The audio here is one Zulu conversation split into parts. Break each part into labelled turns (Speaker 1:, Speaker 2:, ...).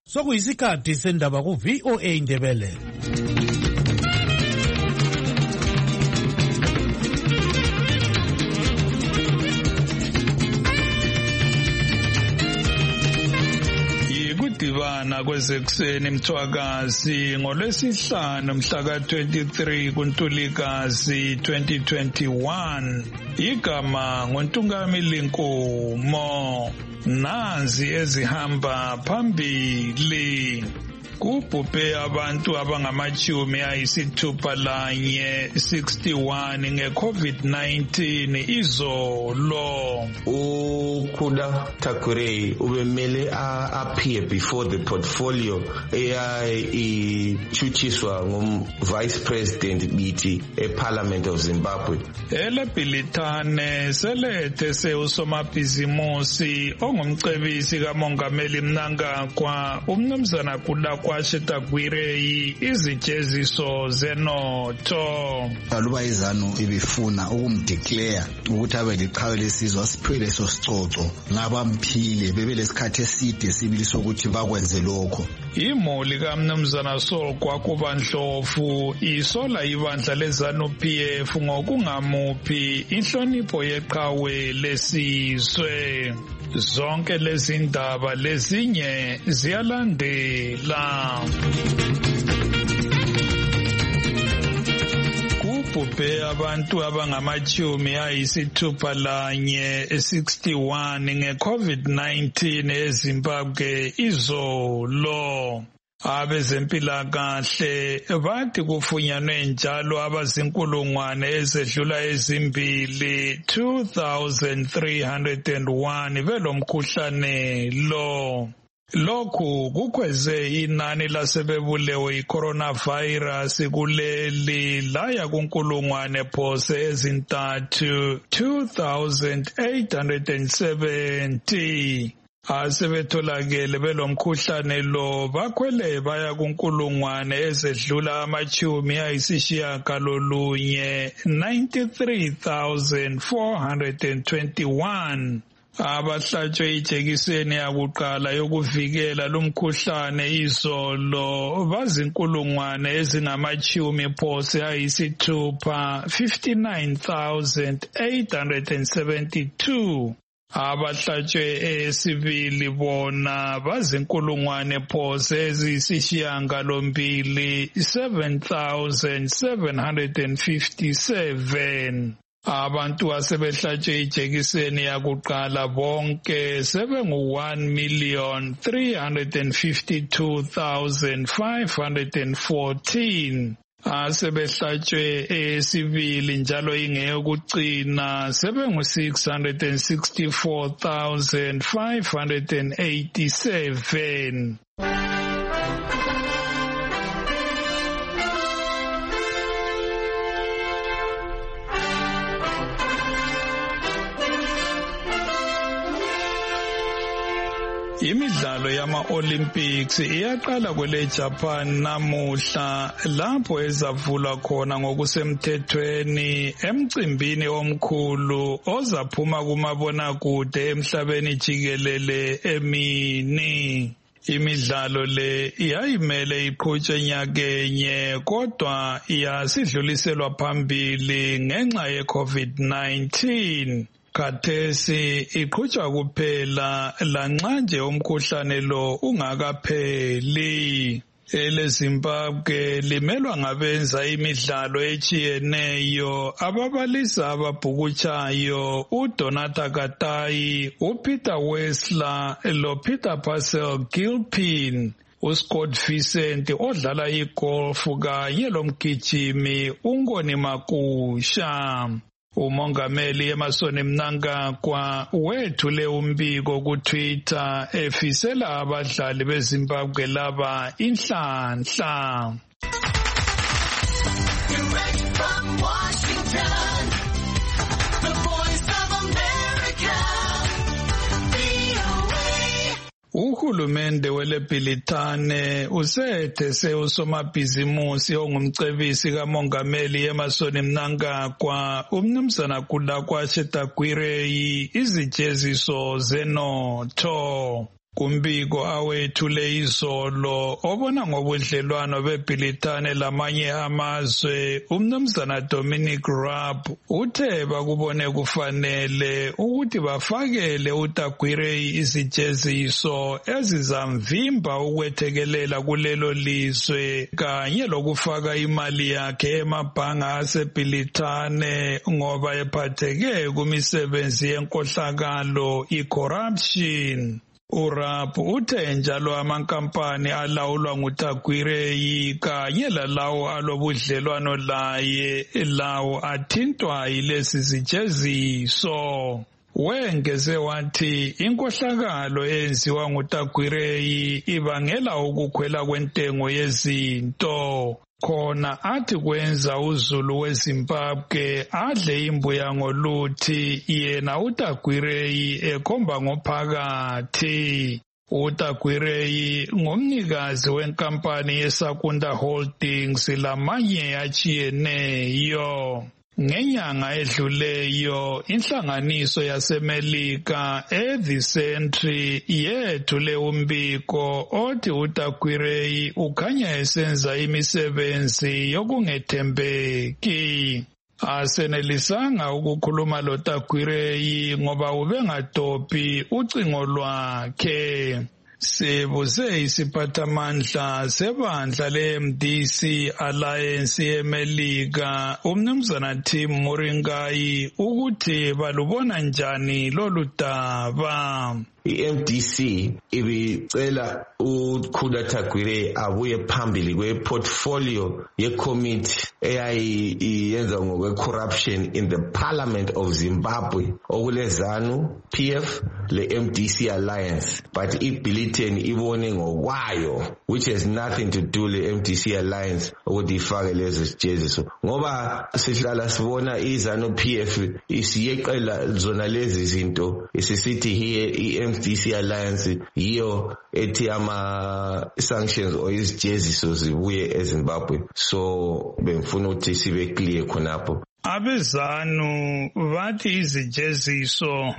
Speaker 1: Sokuyisikhathi sendaba ku VOA Indebele.
Speaker 2: Divana kwezekuseni Mthwakazi ngolwesihlanu mhla ka-23 kuNtulikazi 2021. Igama nguNtungamili Nkomo. Nazi ezihamba phambili. Kubhubhe abantu abangama-61 nge-COVID-19 izolo.
Speaker 3: Ukhuda Takurei ubemele appear before the portfolio ichuchiswa ngum-Vice President Biti eParliament of Zimbabwe.
Speaker 2: Elebhilithane selethe seusomabhizimusi ongumcebisi kaMongameli Mnangagwa umnumzana Kudakwa Takurei izijeziso zenotho.
Speaker 4: Aluba izanu ibifuna ukumdeclare ukuthi abe liqhawe lesizwe asiphele sosicoco ngabamphile bebelesikhathi eside sibili sokuthi bakwenze lokho.
Speaker 2: Imuli kaMnumzana Solkwa kubaNdlovu isola ibandla leZanu PF ngokungamuphi inhlonipho yeqhawe lesizwe. Zonke lezi ndaba lezinye ziyalandela. Kubhubhe abantu abangama-61 nge-COVID-19 eZimbabwe izolo. Abezempilakahle bathi kufunyanwe njalo abazinkulungwane ezedlula ezimbili 2,301 belomkhuhlane lo. Lokhu kukhweze inani lasebebulewe i-coronavirus kuleli laya kunkulungwane phose ezintathu 2,870. Asebetholakele belomkhuhlane lo bakhwele baya kunkulungwane ezedlula ama-90 93,421. Abahlatshwe ijekiseni yakuqala yokuvikela lumkhuhlane izolo bazinkulungwane ezingama-10 phose ayisithupha 59,872. Abahlatshwe esibili bona bazinkulungwane phose eziyisishiyagalombili 7,757. Abantu asebehlatshwe ijekiseni yakuqala bonke sebengu-1,352,514. Asebehlatshwe esibili njalo ingeyokucina sebengu-664,587. Imidlalo yama-Olympics iyaqala kwele Japan namuhla lapho ezavulwa khona ngokusemthethweni emcimbini omkhulu ozaphuma kumabonakude emhlabeni jikelele emini. Imidlalo le iyayimele iqhutshwe nyakenye kodwa iyasidluliselwa phambili ngenxa ye-COVID-19. Khathesi iqhutshwa kuphela lanxa nje umkhuhlane lo ungakapheli. EleZimbabwe limelwa ngabenza imidlalo etshiyeneyo ababalisa ababhukutshayo uDonata Katayi, uPeter Wessler loPeter Purcell Gilpin, uScott Vincent odlala igolf kanye lomgijimi uNkoni Makusha. Umongameli Emmerson Mnangagwa wethule umbiko kuTwitter efisela abadlali beZimbabwe laba inhlanhla. Uhulumende welebhilithane usethese usomabhizimusi ongumcebisi kaMongameli Emmerson Mnangagwa umnumzana Kudakwa Takurei izijeziso zenotho. Kumbiko awethule izolo obona ngobudlelwano beBrithani lamanye amazwe, uMnumzana Dominic Raab uthe bakubone kufanele ukuthi bafakele uTagwirei izijeziso ezizamvimba ukwethekelela kulelo lizwe kanye lokufaka imali yakhe emabhanga aseBrithani ngoba ephatheke kumisebenzi yenkohlakalo i-corruption. URaab uthe njalo amankampani alawulwa nguTagwirei kanye lalawo alobudlelwano laye lawo athintwa yilezi zijeziso. Wengeze wathi inkohlakalo eyenziwa nguTagwirei ibangela ukukhwela kwentengo yezinto. Khona athi kwenza uZulu weZimbabwe adle imbuya ngoluthi yena uTagwirei ekhomba ngophakathi. uTagwirei ngumnikazi wenkampani yeSakunda Holdings lamanye atshiyeneyo. Ngenyanga edluleyo, inhlanganiso yaseMelika The Sentry yethule umbiko othi uTagwirei ukhanya esenza imisebenzi yokungethembeki. Asenelisanga ukukhuluma loTagwirei ngoba ubengadophi ucingo lwakhe. Sibuze isiphathamandla sebandla le-MDC Alliance yeMelika uMnumzana Tim Muringai ukuthi balubona njani lolu daba.
Speaker 3: iMDC ibicela uKhula Tagwirei abuye phambili kweportfolio yecommittee eyayiyenza ngokwe-corruption in the Parliament of Zimbabwe okulezanu PF le-MDC Alliance, but iBrithani ibone ngokwayo, which has nothing to do le-MDC Alliance ukuthi ifake lezo zijeziso ngoba sihlala sibona izanu PF isiyeqela zona lezi zinto isisithi here MDC Alliance yiyo ethi ama-sanctions or izijeziso zibuye eZimbabwe, so bengifuna ukuthi sibe clear khonapho.
Speaker 2: Abezanu bathi izijeziso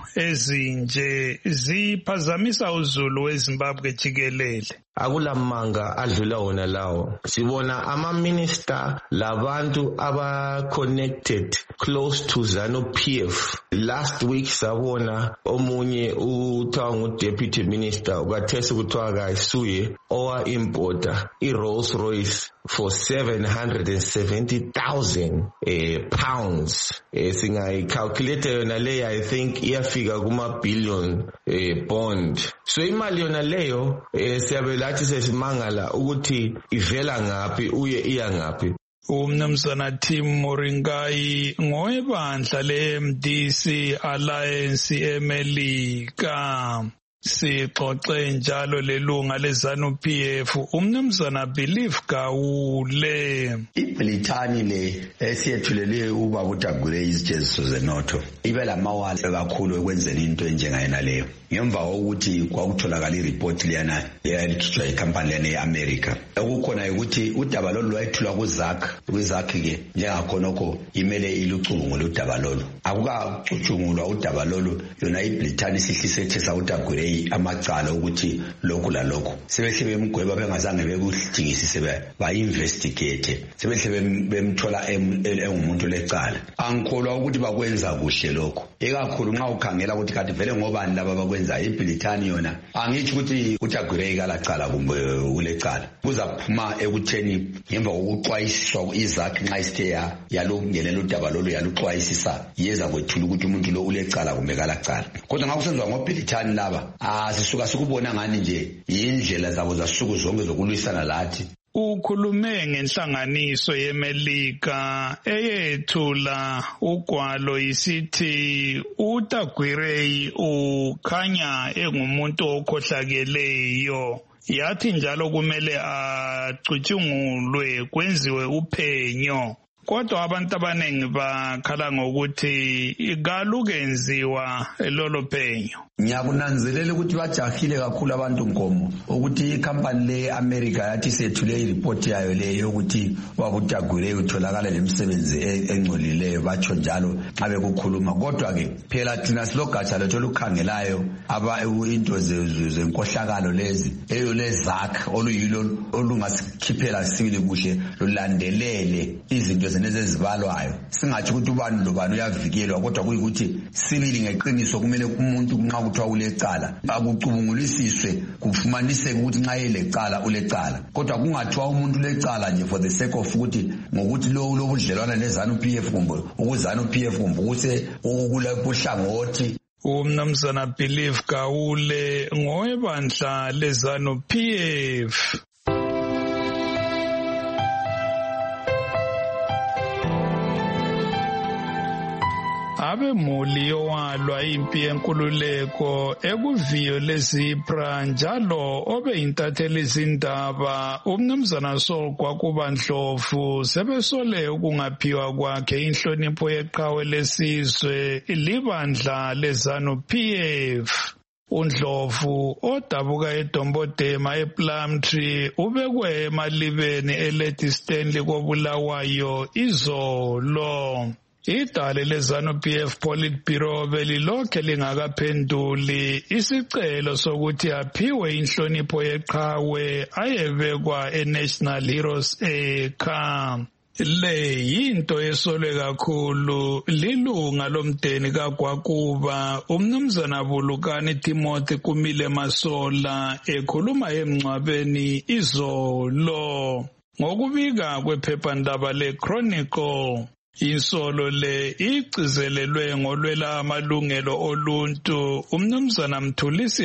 Speaker 2: ezinje ziphazamisa uZulu weZimbabwe jikelele.
Speaker 3: Akulamanga adlula wona lawo. Sibona ama-minister labantu aba-connected close to ZANU-PF. Last week sabona omunye uthiwa ngu-deputy minister ukathesi kuthiwa kayisuye owa-importer i-Rolls Royce for 770,000 pounds. Singayicalculate yona leyo, I think iyafika kuma-billion bond. So imali yona leyo siyabe lathi sesimangala ukuthi ivela ngaphi uye iya ngaphi.
Speaker 2: uMnumzana Tim Muringai ngowebandla le-MDC Alliance eMelika. Sixoxe njalo lelunga leZANU-PF uMnumzana Belief Gawule.
Speaker 5: iBrithani le esiyethulele ubaba uTagwirei izijeziso zenotho ibe lamawala kakhulu ekwenzeni into enjengayena leyo. Ngemva kokuthi kwakutholakala ireport liyana eyalikhishwa ikhampani lena eAmerica, okukhona ukuthi udaba lolu lwayethulwa kuzakhe ke njengakhonokho imele ilucungu ludaba lolu. Akukacucungulwa udaba lolu, yona iBrithani sihlisethe uTagwirei amacala ukuthi lokhu lalokhu sebehle bemgweba bengazange bekudingisise ba-investigate, sebehle bemthola engumuntu lecala. Angikholwa ukuthi bakwenza kuhle lokho, ikakhulu nxa ukhangela ukuthi kanti vele ngobani laba bakwenza iBrithani yona. Angithi ukuthi uTagwirei kalacala kumbe ulecala, kuzaphuma ekutheni ngemva kokuxwayiswa izakhe nxa isithe yalungelela udaba lolu yaluxwayisisa yeza kwethula ukuthi umuntu lo ulecala kumbe kalacala. Kodwa nxa kusenziwa ngoBrithani laba sisuka sikubona ngani nje indlela zabo zasuku zonke zokulwisana lathi.
Speaker 2: Ukhulume ngenhlanganiso yeMelika eyethula ugwalo isithi uTagwirei ukhanya engumuntu okhohlakeleyo. Yathi njalo kumele acutshungulwe kwenziwe uphenyo. kodwa abantu abaningi bakhala ngokuthi kalukenziwa lolo phenyo.
Speaker 5: Ngiyakunanzelela ukuthi bajahile kakhulu abantu Nkomo ukuthi ikhampani le-America yathi sethule ireport yayo leyo ukuthi Dagwirei utholakala lemisebenzi engcolileyo batsho njalo xa bekukhuluma. Kodwa-ke phela thina silogatsha lethu olukhangelayo into zenkohlakalo lezi eyo lezakh oluyilo olungasikhiphela sibili kuhle lulandelele izinto zenezi ezibalwayo. Singathi ukuthi ubani lobani uyavikelwa kodwa kuyikuthi sibili ngeqiniso kumele umuntu nxa kuthiwa ulecala akucubungulisiswe kufumaniseke ukuthi nxa yelecala ulecala, kodwa kungathiwa umuntu ulecala nje for the sake of ukuthi ngokuthi lobudlelwana neZANU-PF kumbe ukuZANU-PF kumbe ukuse ukulebuhlangothi.
Speaker 2: Umnumzana Believe Gawule ngowebandla leZANU-PF. Abemuli yowalwa impi yenkululeko ekuviyo leZipra njalo obeyintatheli izindaba umnumzana Saul Gwakuba Ndlovu sebesole ukungaphiwa kwakhe inhlonipho yeqhawe lesizwe libandla leZANU-PF. uNdlovu odabuka eDombodema ePlumtree ubekwe emalibeni eLady Stanley koBulawayo izolo. Idale leZANU-PF Politburo belilokhe lingakaphenduli isicelo sokuthi aphiwe inhlonipho yeqhawe ayebekwa eNational Heroes Acre. Le yinto esolwe kakhulu lilunga lomdeni kaGwakuba umnumzana Bulukani Timothy Kumile Masola ekhuluma emngcwabeni izolo. Ngokubika kwephephandaba leChronicle, insolo le igcizelelwe ngolwela amalungelo oluntu umnumzana Mthulisi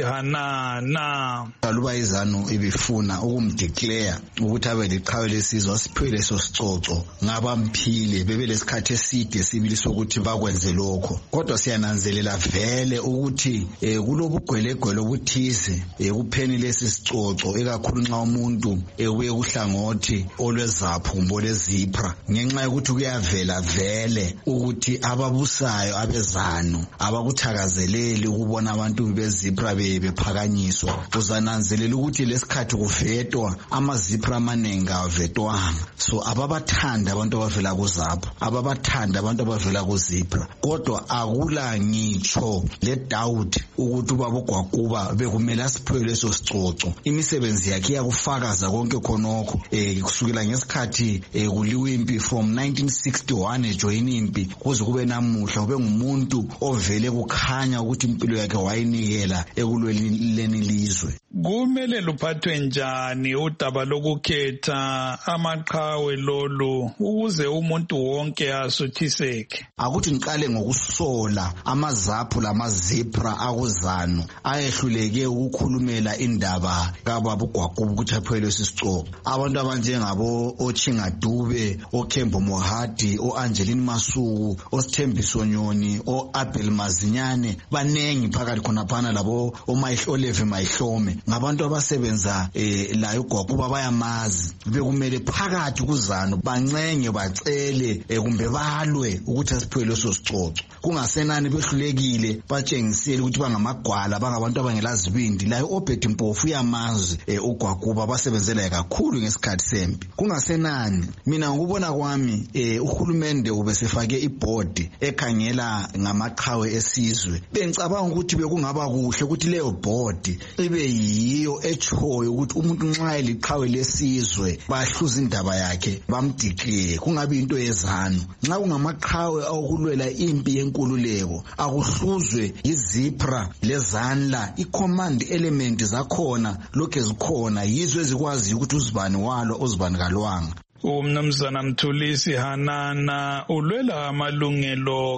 Speaker 2: Hanana.
Speaker 4: Aluba iZANU ibifuna ukumdeclare ukuthi abe liqhawe lesizwe asiphiwe leso sicoco ngabamphile bebelesikhathi eside sibili sokuthi bakwenze lokho, kodwa siyananzelela vele ukuthi kulobugwelegwele obuthize kupheni lesi sicoco ekakhulu nxa umuntu uye kuhlangothi olwezaphu kumbe olezipra ngenxa yokuthi kuyavela vele ukuthi ababusayo abeZANU abakuthakazeleli ukubona abantu bezipra bephakanyiswa. Uzananzelela ukuthi lesikhathi kuvetwa amazipra amanengi avetwanga, so ababathanda abantu abavela kuZAPU, ababathanda abantu abavela kuzipra, kodwa akula ngitsho le doubt ukuthi ubaba uGwakuba bekumele asiphiwe leso sicoco. Imisebenzi yakhe iyakufakaza konke khonokho kusukela ngesikhathi kuliwa impi from 1961 ejoyina impi kuze kube namuhla ube ngumuntu ovele kukhanya ukuthi impilo yakhe wayinikela ekulweleni lizwe.
Speaker 2: Kumele luphathwe njani udaba lokukhetha amaqhawe lolu ukuze umuntu wonke asuthiseke?
Speaker 4: Akuthi ngiqale ngokusola amaZAPU lamazipra akuZANU ayehluleke ukukhulumela indaba kababa uGwakuba ukuthi aphiwe lesi sicoco. Abantu abanjengabo Ochingadube, oKembo Mohadi, oAngeline Masuku, oSithembiso Nyoni, oAbel Mazinyane banengi phakathi khonaphana labo Olevi Mayihlome ngabantu abasebenza la uGwakuba bayamazi. Bekumele phakathi kuZANU bancenge bacele kumbe balwe ukuthi asiphiwe leso sicoco. Kungasenani behlulekile batshengisele ukuthi bangamagwala bangabantu abangelazibindi. La uObed Mpofu uyamazi uGwakuba basebenzela kakhulu ngesikhathi sempi. Kungasenani mina ngikubona kwami uhulumende ubesefake iboard ekhangela ngamaqhawe esizwe. Bengicabanga ukuthi bekungaba kuhle ukuthi leyo board ibe yiyo echoyo ukuthi umuntu nxa eliqhawe lesizwe bahluza indaba yakhe bamdeclare, kungabi into yeZANU. Nxa kungamaqhawe okulwela impi yenkululeko akuhluzwe izipra leZANLA, icommand element zakhona lokho ezikhona yizo ezikwazi ukuthi uzibani walwa uzibani kalwanga.
Speaker 2: Umnumzana Mthulisi Hanana ulwela amalungelo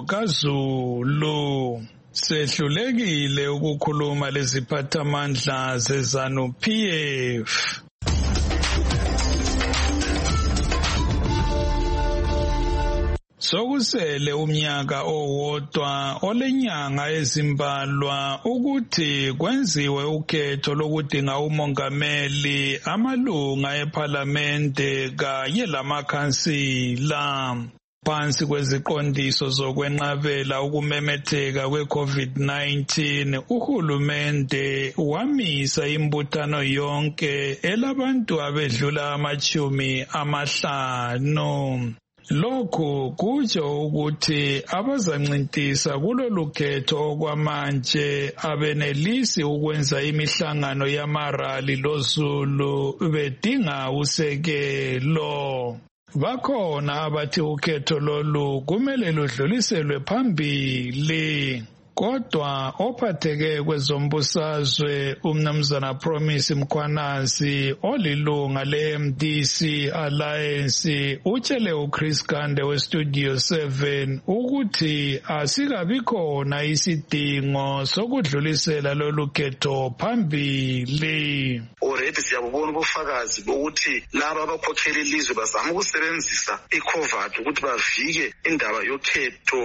Speaker 2: kaZulu. Sehlulekile ukukhuluma leziphathamandla zeZANU-PF. Sokusele umnyaka owodwa olenyanga ezimbalwa ukuthi kwenziwe ukhetho lokudinga umongameli, amalunga eParlamente kanye lamakhansila. Phansi kweziqondiso zokwenqabela ukumemetheka kwe-COVID-19, uhulumende wamisa imbuthano yonke elabantu abedlula 50. Lokhu kutsho ukuthi abazancintisa kulolu khetho okwamanje abenelisi ukwenza imihlangano yamarali loZulu bedinga usekelo. Bakhona abathi ukhetho lolu kumele ludluliselwe phambili. Kodwa ophatheke kwezombusazwe umnumzana Promise Mkhwanasi olilunga le-MDC Alliance utshele uChris Gande weStudio 7 ukuthi asikabi khona isidingo sokudlulisela lolu khetho phambili.
Speaker 6: Already siyabubona ubufakazi bokuthi laba abakhokhela ilizwe bazama ukusebenzisa iCOVID ukuthi bavike indaba yokhetho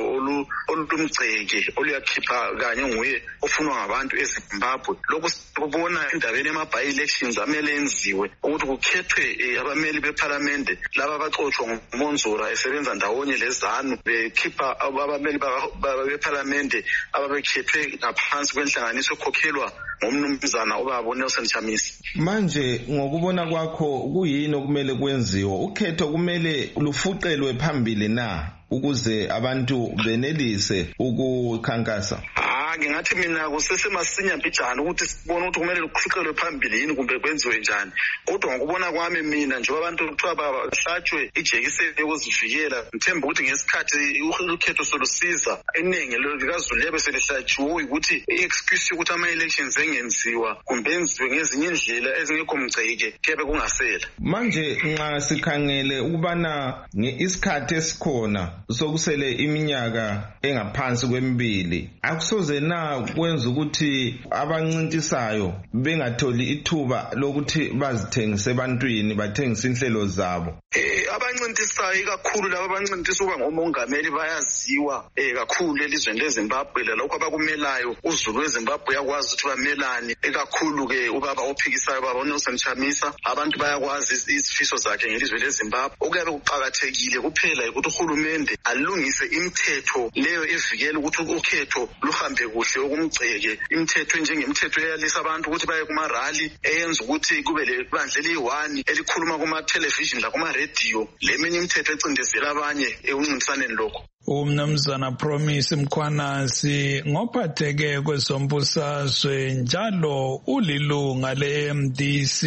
Speaker 6: olumgceke oluyakhipha kanye nguye ofunwa ngabantu eZimbabwe. Lokhu sikubona endabeni yama-by-elections amele enziwe ukuthi kukhethwe abameli beParlamente laba abacotshwa nguMonzora esebenza ndawonye leZANU bekhipha abameli beParlamente ababekhethwe ngaphansi kwenhlanganiso ekhokhelwa ngumnumzana ubaba uNelson Chamisa.
Speaker 3: Manje ngokubona kwakho kuyini okumele kwenziwe? Ukhetho kumele lufuqelwe phambili na ukuze abantu benelise ukukhankasa?
Speaker 6: Ngingathi mina kusesemasinya mbijana ukuthi sibone ukuthi kumele lufuqelwe phambili yini kumbe kwenziwe njani. Kodwa ngokubona kwami mina nje abantu kuthiwa bahlatshwe ijekiseni yokuzivikela, ngithemba ukuthi ngesikhathi ukhetho solusiza iningi likaZulu selihlatshiwe ukuthi i-excuse yokuthi ama-elections engenziwa kumbe enziwe ngezinye indlela ezingekho mgceke kebe kungasela.
Speaker 3: Manje nxa sikhangele ukubana isikhathi esikhona sokusele iminyaka engaphansi kwemibili, akusoze na kwenza ukuthi abancintisayo bengatholi ithuba lokuthi bazithengise ebantwini, bathengise inhlelo zabo?
Speaker 6: Abancintisayo kakhulu laba abancintisa uba ngomongameli bayaziwa kakhulu elizweni leZimbabwe. Lokho abakumelayo uZulu weZimbabwe yakwazi ukuthi bamelane, kakhulu-ke ubaba ophikisayo baba uNelson Chamisa. Abantu bayakwazi izifiso zakhe ngelizwe leZimbabwe. Okuyabe kuqakathekile kuphela ukuthi uhulumende alungise imithetho leyo evikela ukuthi ukhetho luhambe kuhle okumgceke. Imithetho njengemithetho eyalisa abantu ukuthi baye kumarali, eyenza ukuthi kube lebandla eliyi-1 elikhuluma kuma-television lakuma-radio. Leminye imithetho ecindezela abanye ekuncintisaneni lokho.
Speaker 2: Umnumzana Promise Mkhwanasi ngophatheke kwezombusazwe njalo ulilunga le-MDC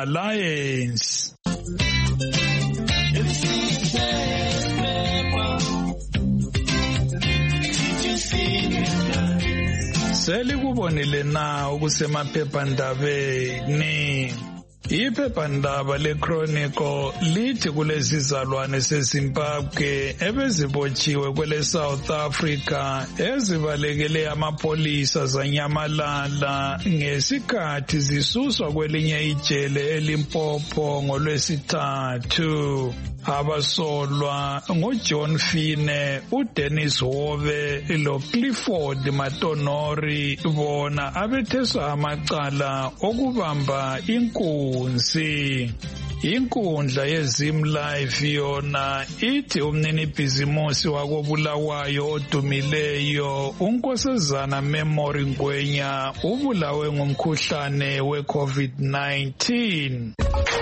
Speaker 2: Alliance. Selikubonile na ukusemaphephandabeni. Iphephandaba leChronicle lithi kulezizalwane seZimbabwe ebezibotshiwe kwele South Africa ezibalekele amapolisa zanyamalala ngesikhathi zisuswa kwelinye ijele eLimpopo ngolwesithathu. Abasolwa ngoJohn Fine, uDennis Hove loClifford Matonori bona abetheswa amacala okubamba inkunzi. Inkundla yeZim Live yona ithi umnini bhizimusi wakobulawayo odumileyo uNkosazana Memory Ngwenya ubulawe ngumkhuhlane we-COVID-19.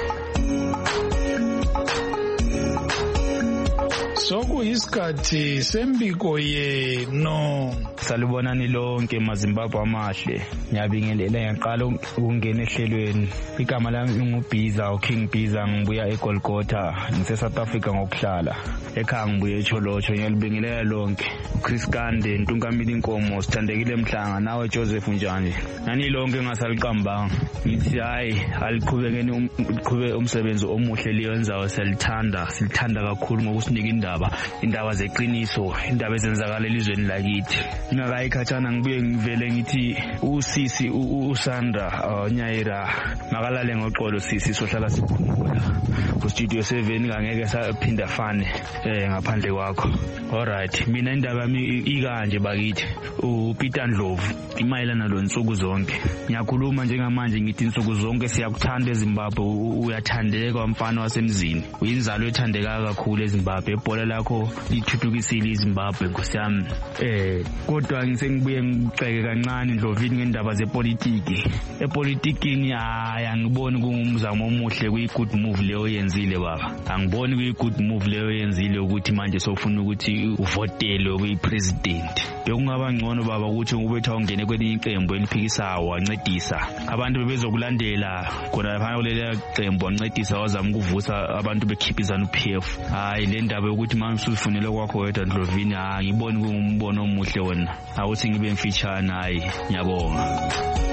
Speaker 2: Sokuyisikhathi sembiko yenu.
Speaker 7: Salibonani lonke maZimbabwe amahle. Ngiyabingelela ngiqala ukungena ehlelweni. Igama lami nguBhiza, uKing Bhiza, ngibuya eGolgotha, ngise-South Africa ngokuhlala. Ekhaya ngibuye eCholocho. Ngiyalibingelela lonke. uChris Gande, Ntungamili Nkomo, Sithandekile Mhlanga, nawe Joseph Njani. Nani lonke ngasaliqambanga. Ngithi hayi aliqhubekeni umsebenzi omuhle liyenzayo, silithanda kakhulu ngokusinika indaba. indaba zeqiniso, indaba ezenzakala elizweni lakithi. Ngakayikhathana ngibuye ngivele ngithi usisi uSandra Nyaira makalale ngoxolo sisi sohlala sikhumbula. Ku-Studio 7 ngangeke saphinda fane ngaphandle kwakho. Alright, mina indaba yami ikanje bakithi. uPeter Ndlovu imayelana lo nsuku zonke. Ngiyakhuluma njengamanje ngithi insuku zonke siyakuthanda eZimbabwe, uyathandeka mfana wasemzini. Uyinzalo ethandeka kakhulu eZimbabwe. Ibhola lakho lithuthukisile iZimbabwe Nkosi yami. Kodwa ngisengibuye ngiceke kancane Ndlovini ngendaba zepolitiki. Epolitikini angiboni kungumzamo omuhle kuyi-good move leyo yenzile baba. Angiboni kuyi-good move leyo yenzile ukuthi manje sofuna ukuthi uvotele kuyi-president. Bekungaba ngcono baba ukuthi ubetha ungene kwelinye iqembu eliphikisayo wancedisa abantu bebezokulandela khona lapha kuleli qembu wancedisa wazama ukuvusa abantu bekhipha izanu-PF. Hayi le ndaba yokuthi manje usufunele kwakho wedwa Ndlovini ngiboni kungumbono omuhle wona. Awuthi ngibe mfitshane. Hayi ngiyabonga.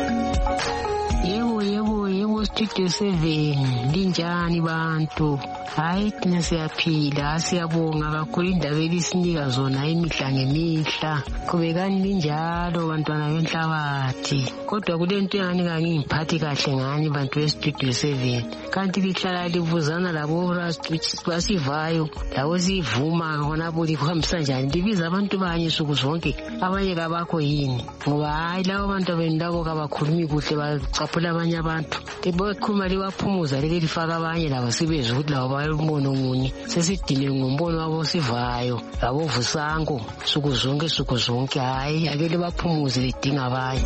Speaker 8: Yebo Studio 7 linjani bantu? Hayi thina siyaphila, siyabonga kakhulu indaba elisinika zona imihla ngemihla. Qhubekani linjalo bantwana benhlabathi. Kodwa kulento engani ngangiphathi kahle ngani bantu beStudio 7. Kanti lihlala livuzana labo basivayo, labo sivuma khona kuhambisa njani. Libiza abantu banye suku zonke, abanye kabakho yini? Ngoba hayi labo bantu abendabo kabakhulumi kuhle, bacaphula abanye abantu. Bekhuluma liwaphumuza leke lifaka abanye labo sibeze ukuthi labo bayombono omunye. Sesidine ngombono wabo sivayo, labo vusango suku zonke. Hayi ake libaphumuze lidinga abanye.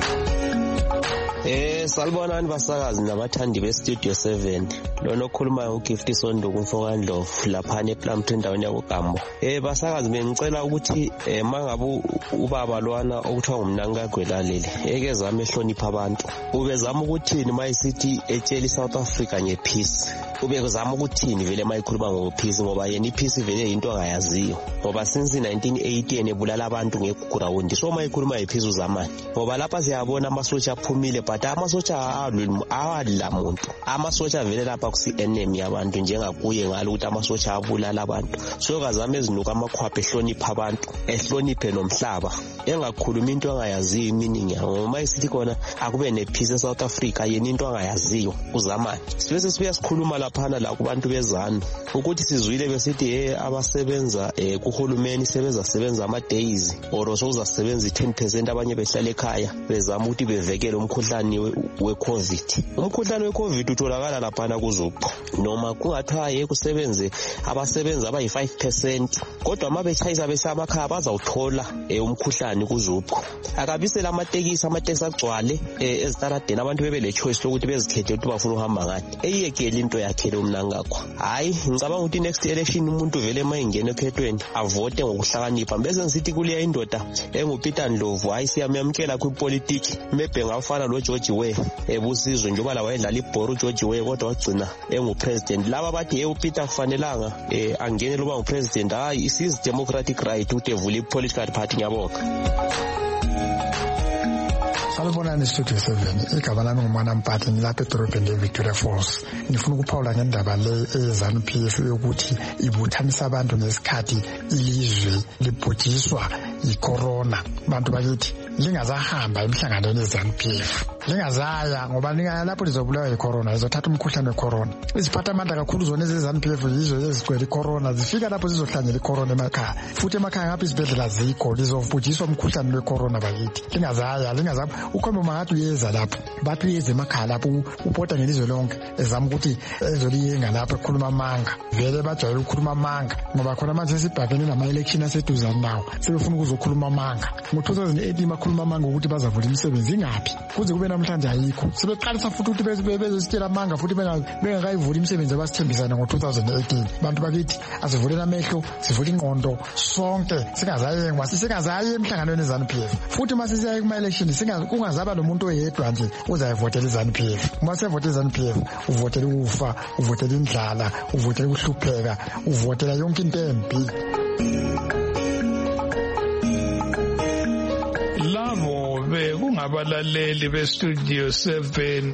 Speaker 9: Salibonani basakazi nabathandi beStudio 7. Lona okhulumayo uGift Sonduku Mfokandlovu laphana ePlumtree endaweni yakoGambo. Basakazi bengicela ukuthi mangabe ubaba lwana okuthiwa ngumnankagwelaleli ekezama ehlonipha abantu. Ubezama ukuthini mayisithi etshela iSouth Africa ngepeace. Ubezama ukuthini vele mayikhuluma ngopeace ngoba yena ipeace vele into angayaziyo. Ngoba since 1980 yena ebulala abantu ngeground. So mayikhuluma ngepeace uzamani. Ngoba lapha siyabona amasotsha aphumile but amasotsha awala muntu. Amasotsha vele lapha kusi-enemy yabantu njengakuye ngalo ukuthi amasotsha abulala abantu. So kazama ezinuka amakhwapha ehlonipha abantu, ehloniphe nomhlaba. Engakhuluma into angayaziyo iminingi yawo. Ngoba isithi khona akube nepeace eSouth Africa yena into angayaziyo uzamani. Sibese sibuya sikhuluma laphana la kubantu bezanu ukuthi sizwile besithi abasebenza kuhulumeni sebenza ama-days or sokuzasebenza i-10% abanye behlala ekhaya bezama ukuthi bevekele umkhuhlane we-COVID. Umkhuhlane we-COVID utholakala laphana kuZupho. Noma kungathiwa kusebenze abasebenzi abayi-5%, kodwa uma betshayisa besamakhaya bazawuthola umkhuhlane kuZupho. Akabisela amatekisi agcwale ezitaradeni abantu bebe le choice lokuthi bezikhethe ukuthi bafuna uhamba ngani. Eyekele into yakhe lo mnangakho. Hayi ngicabanga ukuthi next election umuntu vele mayingena ekhethweni avote ngokuhlakanipha. Bese ngisithi kuleya indoda enguPeter Ndlovu hayi siyamyamkela kwipolitiki. Maybe ngafana lo George Weah ebusizwe njengoba la wayedlala ibhola uGeorge Weah kodwa wagcina engupresident. Laba bathi uPeter kufanelanga angene loba ngupresident. Hayi is democratic right ukuthi evule ipolitical party. Ngiyabonga.
Speaker 10: Salibonani Studio 7. Igama lami ngumana Mpati ngilapha edorobheni leVictoria Falls. Ngifuna ukuphawula ngendaba le eZANU-PF yokuthi ibuthanisa abantu ngesikhathi ilizwe libhujiswa yicorona. Bantu bakithi lingazahamba emhlanganweni weZANU-PF. Lingazaya ngoba lingaya lapho lizobulawa yicorona, lizothatha umkhuhlane wecorona. Iziphathamandla kakhulu zona ezeZANU-PF yizo ezigcwele icorona, zifika lapho zizohlanyela icorona emakhaya. Futhi emakhaya ngapha izibhedlela zikho, lizobhujiswa umkhuhlane wecorona bakithi. Lingazaya ukhomba mangathi uyeza lapho, bathi uyeze emakhaya lapho ubhoda ngelizwe lonke ezama ukuthi ezoliyenga lapho ekhuluma amanga. Vele bajwayele ukukhuluma amanga ngoba khona manje sesibhekene nama-election aseduzane nawo, sebefuna ukuzokhuluma amanga. Ngo-2018 bakhuluma amanga ukuthi bazavula imisebenzi ingaphi, kuze kube namhlanje ayikho. Sebeqalisa futhi ukuthi bezositshela amanga futhi bengakayivuli imisebenzi abasithembisana ngo-2018. Bantu bakithi asivuleni amehlo, sivule ingqondo sonke, singazayengwa, singazayi emhlanganweni weZANU-PF. Futhi uma sisiyaye kuma-election kungazaba nomuntu oyedwa nje uzayivotela iZANU-PF. Uma sevotela iZANU-PF uvotela ukufa, uvotela indlala, uvotela ukuhlupheka, uvotela yonke into embi.
Speaker 2: Lavo bekungabalaleli beStudio 7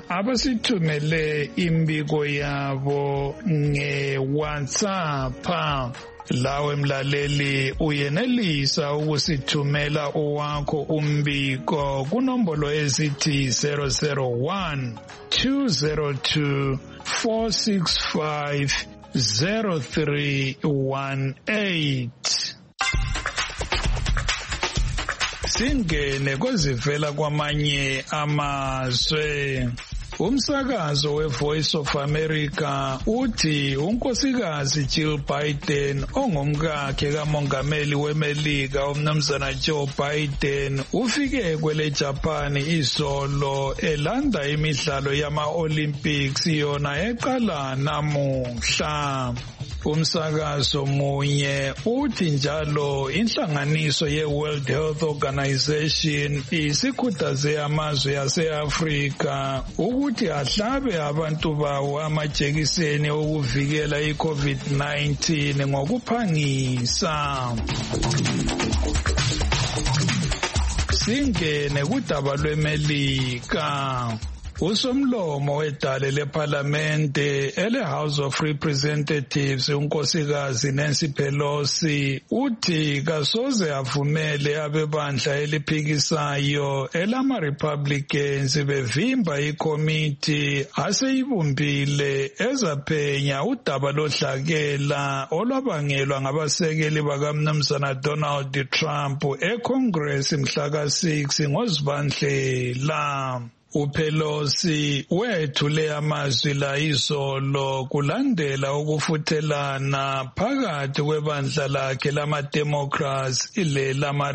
Speaker 2: abasithumele imbiko yabo ngeWhatsApp Lawe mlaleli uyenelisa ukusithumela owakho umbiko kunombolo ezithi 001 202 465 0318. Singene kozivela kwamanye amazwe. Umsakazo we-Voice of America uthi unkosikazi Jill Biden ongumkakhe kamongameli weMelika umnumzana Joe Biden ufike kwele Japan izolo elanda imidlalo yama-Olympics yona eqala namuhla. Umsakazo munye uthi njalo inhlanganiso ye-World Health Organization isikhuthaze amazwe ase-Afrika ukuthi ahlabe abantu bawo amajekiseni okuvikela i-COVID-19 ngokuphangisa. Singene kudaba lweMelika. Usomlomo wedale leParlamente ele-House of Representatives unkosikazi Nancy Pelosi uthi kasoze avumele abebandla eliphikisayo elama-Republicans bevimba ikomiti aseyibumbile ezaphenya udaba lodlakela olwabangelwa ngabasekeli bakamnumzana Donald Trump eCongress mhlaka 6 ngoZibandlela. uPelosi wethule amazwi la izolo kulandela ukufuthelana phakathi kwebandla lakhe lama-Democrats ile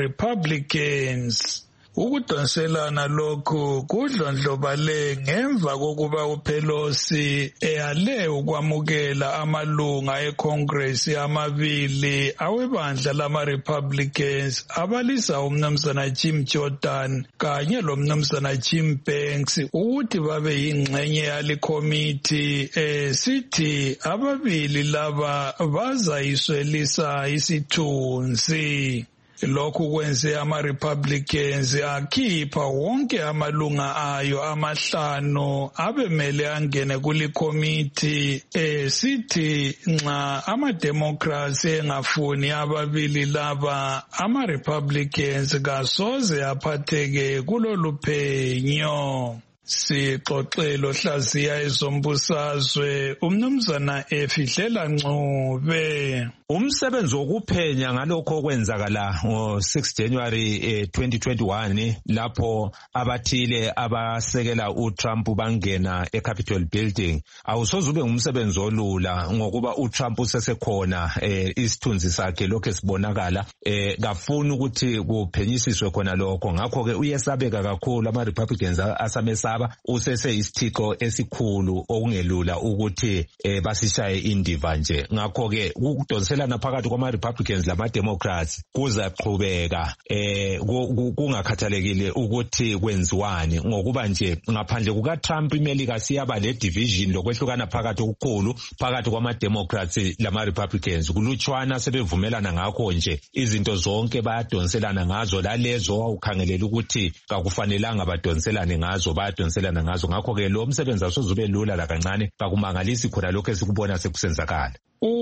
Speaker 2: lama-Republicans. Ukudonselana lokhu kudlondlobale ngemva kokuba uPelosi eyale ukwamukela amalunga eCongress amabili awebandla lama-Republicans abalisa umnumzana Jim Jordan kanye lomnumzana Jim Banks ukuthi babe yingxenye yalikomiti sithi ababili laba bazayiswelisa isithunzi. Lokhu kwenze ama-Republicans akhipha wonke amalunga ayo amahlanu abemele angene kulikomiti sithi nxa ama-Democrats engafuni ababili laba ama-Republicans kasoze aphatheke kulolu phenyo. Sixoxelo hlaziya ezombusazwe umnumzana Efihlela Ncube.
Speaker 11: Umsebenzi wokuphenya ngalokho okwenzakala ngo-6 January 2021 lapho abathile abasekela uTrump bangena eCapitol Building awusoze ube ngumsebenzi olula ngokuba uTrump usesekhona isithunzi sakhe lokho esibonakala kafuna ukuthi kuphenyisiswe khona lokho ngakho ke uyesabeka kakhulu ama-Republicans asamesaba usese isithixo esikhulu okungelula ukuthi basishaye indiva nje ngakho ke ukudonsela phakathi kwama-Republicans lama-Democrats kuzaqhubeka kungakhathalekile ukuthi kwenziwani ngokuba nje ngaphandle kukaTrump iMelika siyaba le-division lokwehlukana phakathi okukhulu phakathi kwama-Democrats lama-Republicans kulutshwana sebevumelana ngakho nje izinto zonke bayadonselana ngazo lalezo wawukhangelela ukuthi kakufanelanga badonselane ngazo bayadonselana ngazo ngakho-ke lo msebenzi asoze ube lula lakancane kakumangalisi khona lokho esikubona sekusenzakala.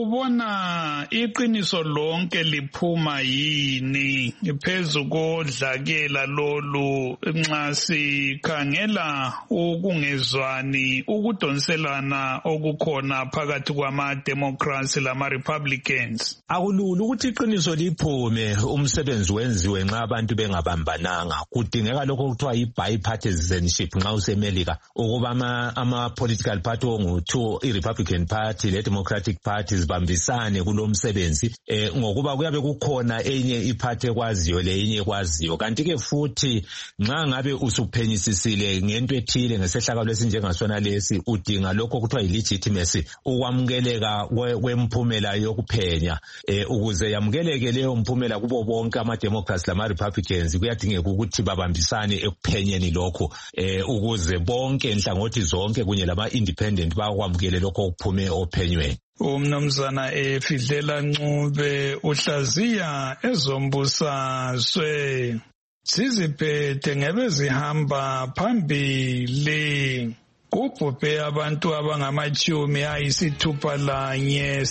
Speaker 2: Ubona iqiniso lonke liphuma yini phezu kodlakela lolu nxa sikhangela ukungezwani ukudonselana okukhona phakathi kwama-Democrats lama-Republicans?
Speaker 11: Akulula ukuthi iqiniso liphume umsebenzi wenziwe nxa abantu bengabambananga kudingeka lokho okuthiwa yi-bipartisanship nxa usemelika ukuba ama-political party ongu-2 i-Republican Party le-Democratic Party zibambisane kulo msebenzi ngokuba kuyabe kukhona enye iphathi ekwaziyo leyinye ekwaziyo kanti ke futhi nxa ngabe usuphenyisisile ngento ethile ngesehlakalo esinjengasona lesi udinga lokho kuthiwa yi-legitimacy ukwamukeleka kwemphumela yokuphenya ukuze yamukeleke leyo mphumela kubo bonke ama-Democrats lama-Republicans kuyadingeka ukuthi babambisane ekuphenyeni lokho ukuze bonke nhlangothi zonke kunye lama-independent bakwamukele lokho okuphume ophenyweni.
Speaker 2: Umnumzana Efihlela Ncube uhlaziya ezombusazwe siziphethe ngebe zihamba phambili. kubhubhe abantu abangama-61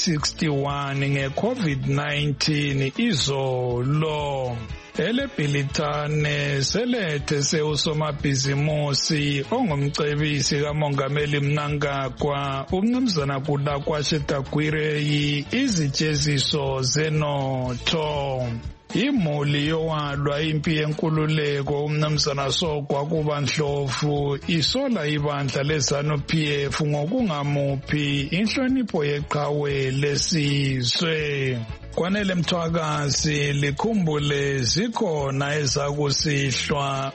Speaker 2: nge-COVID-19 izolo. Elebhilithane selethese usomabhizimusi ongumcebisi kamongameli Mnangagwa umnumzana Kulakwashe Tagwirei izijeziso zenotho. Imuli yowalwa impi yenkululeko umnumzana Sogwa Kubandlovu isola ibandla leZANU-PF ngokungamuphi inhlonipho yeqhawe lesizwe. Kwanele Mthwakazi likhumbule zikhona ezakusihlwa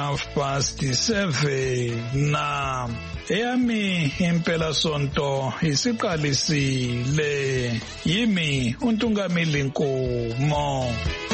Speaker 2: ngo7:30 eyami impela sonto isiqalisile. Yimi uNtungamili Nkomo.